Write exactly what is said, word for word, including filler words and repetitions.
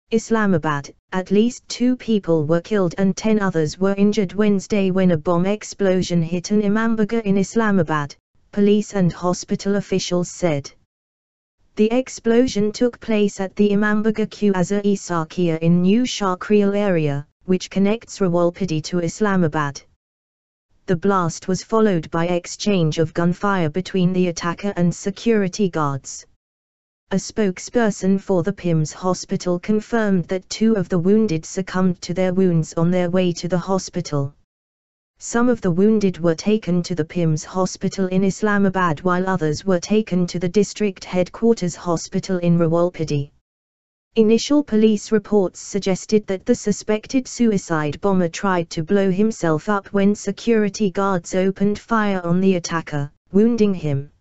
Islamabad, at least two people were killed and ten others were injured Wednesday when a bomb explosion hit an Imambarga in Islamabad, police and hospital officials said. The explosion took place at the Imambarga Quasar-e Sakia in New Shakriyal area, which connects Rawalpindi to Islamabad. The blast was followed by exchange of gunfire between the attacker and security guards. A spokesperson for the P I M S hospital confirmed that two of the wounded succumbed to their wounds on their way to the hospital. Some of the wounded were taken to the P I M S hospital in Islamabad while others were taken to the district headquarters hospital in Rawalpindi. Initial police reports suggested that the suspected suicide bomber tried to blow himself up when security guards opened fire on the attacker, wounding him.